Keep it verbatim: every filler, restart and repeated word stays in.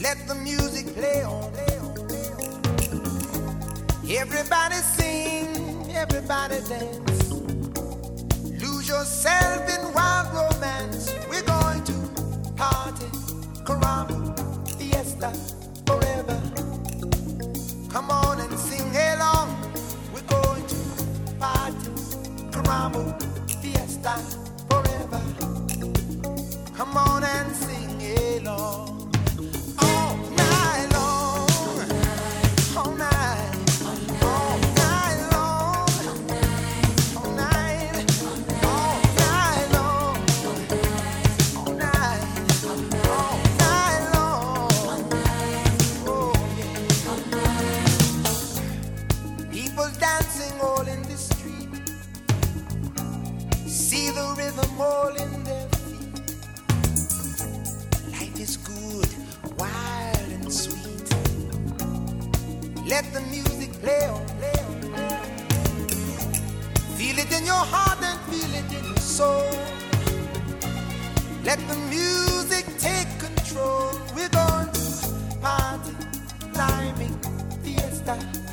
Let the music play on. Everybody sing, everybody dance. Lose yourself in wild romance. We're going to party, caramba, fiesta, forever. Come on and sing along. We're going to party, caramba, fiesta, forever. Come on and sing along. All night long, all night. All in their feet. Life is good, wild and sweet. Let the music play on, play on, play on. Feel it in your heart and feel it in your soul. Let the music take control. We're going to party, climbing, fiesta.